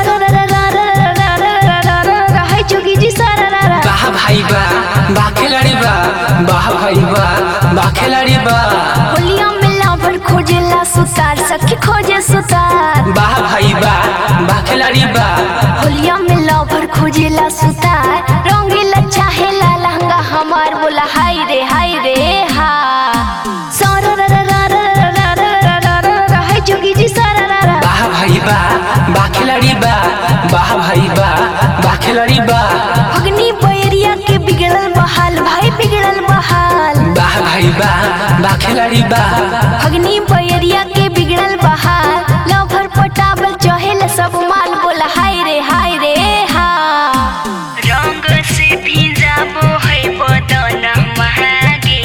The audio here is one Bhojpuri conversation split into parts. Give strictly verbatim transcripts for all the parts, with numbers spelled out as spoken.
है जोगी जी सारा रा रा। वाह भाई वाह वाह खिलाड़ी वाह वाह भाई वाह वाह खिलाड़ी वाह। होलिया में लाभर खोजेला सुतार सखी खोजे सुतार। वाह भाई वाह वाह खिलाड़ी वाह। होलिया में लाभर खोजेला सुतार रंगीला चाहेला लहंगा हमार बोला हाय रे हाय रे हा। सारा रा रा रा रा रा रा रा है जोगी जी सारा रा रा। वाह भाई वाह वाह खिलाड़ी वाह वाह भाई वाह वाह खिलाड़ी वाह। अग्नि बैरिया के बिगड़ल बहाल भाई बिगड़ल बहाल। वाह भाई वाह वाह खिलाड़ी वाह। अग्नि बैरिया के बिगड़ल बहाल लवर पटावल चहेल सब माल बोला हाय रे हाय रे हा। रंग से भींजाबो है बदन महागे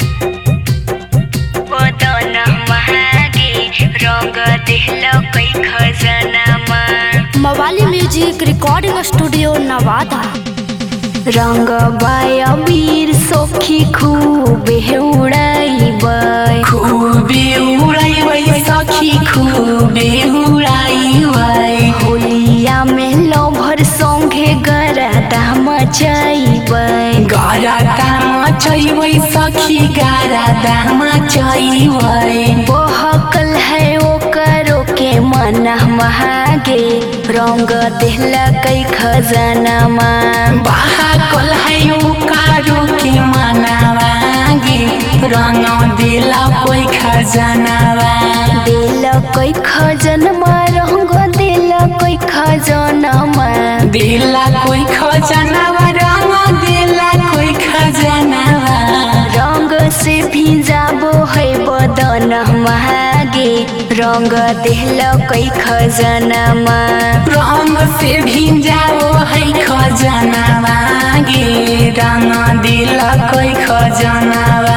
बदन महागे रंग देहलो कई खजानामा। मवाली म्यूजिक रिकॉर्डिंग स्टूडियो नवादा। रंग बाया वीर सोखी खूबे उड़ाइबै खूबे उड़ाइबै सखी खूबे उड़ाइबै। होलिया में लभर संगे गरदा मचाइबै गरदा मचाइबै सखी गरदा मचाइबै। बहकल है ओकरो के मन महागे रंग देहला कई खजानामा। बहकल है ओकरो के मन महागे रंग देला कोई खजानावा। दिल कोई खजानमा रंग दिल कोई खजानमा। देला कोई खजानावा रंग देला कोई खजानावा। रंग से भींजाबो है बदन महागे रंग देहला कोई खजानामा। रंग से भींजाओ है खजानावा गे रंग देला कोई खजानावा।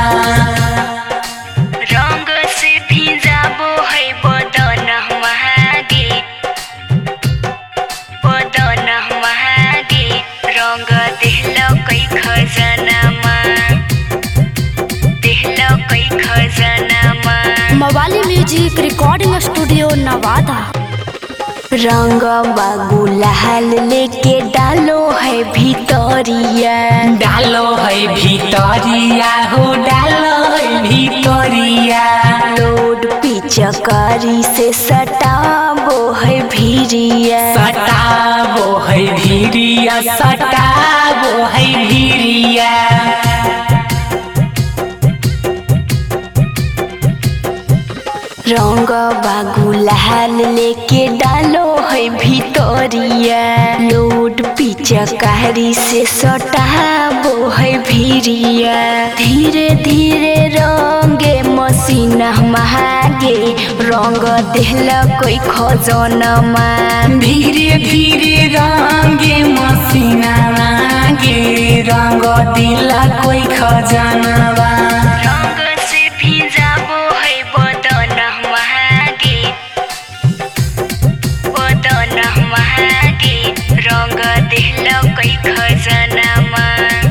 रंग से भींजाबो है बदन महागे बदन महागे रंग देहला कोई खजानामा देहला कोई खजानामा। मवाली म्यूजिक रिकॉर्डिंग स्टूडियो नवादा। रंग गुलाल लेके डालो है भीतरिया डालो है भीतरिया हो डालो है भीतरिया। लोड पिचकारी से सटाबो है भीरिया सटाबो है भीरिया सटाबो है भीरिया। रंग गुलाल लेके डालो है भीतरिया लोड पिचकारी से सटाबो है भीरिया। धीरे धीरे रंगे मसीना महागे रंग देहला कोई खजानामा। धीरे धीरे रंगे मसीना मागे रंग दिला कोई खजानावा। रंग से भींजाबो है बदन महागे बदन महागे रंग देहला कोई खजानामा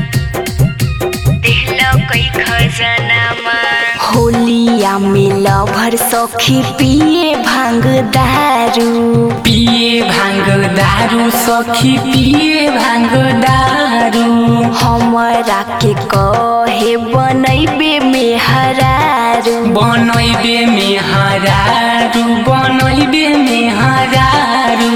देहला कोई खजानामा। होलिया में लभर सखी पिए भांग दारू पिए भांग दारू सखी पिए भांग दारू। हमरा के कहे बनैबे में हरारू बनैबे में हरारू बनैबे में हरारू।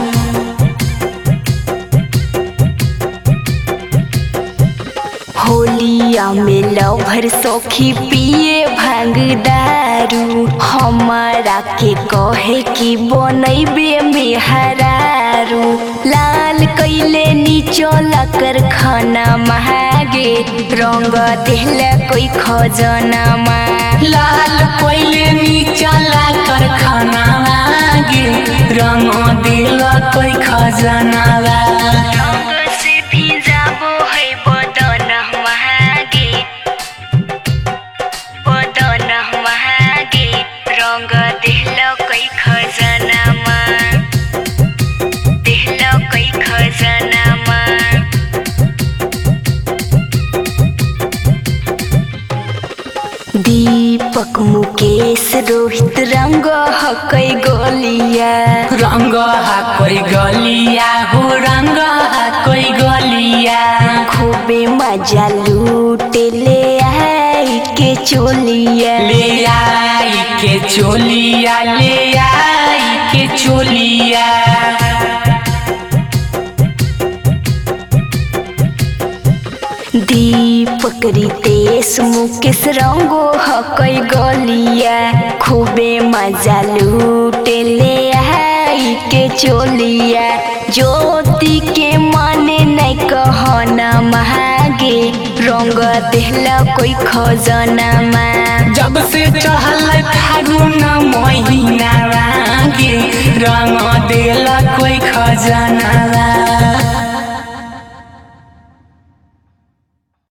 होलिया में लभर सखी पिए भांग दारू हमारा के कहे कि बनैबे में हरारू। लाल कैले नीचला कर खाना महागे रंग देहला कोई खजानामा। लाल कोइले नीचला कर खाना मागे रंग दिला कोई खजानावा। रंग से भींजाबो है बदन महागे बदन महागे रंग देहला कोई खजानामा देहला कोई खजानामा। दीपक मुकेश रोहित रंग हकै गोलिया रंग हा कोई गलिया हो रंग हा कोई गलिया खूबे मजा लूटे ले आई के चोलिया ले आई के चोलिया ले आई के चोलिया दीपक रितेश मुकेश रंगो हकई गलिया खूबे मजा लूटे ले आई के चोलिया ज्योति के माने नहीं कहना महागे रंग देहला कोई खजाना में जब से चढ़ल फागुन महीना गे रंग देला कोई खजाना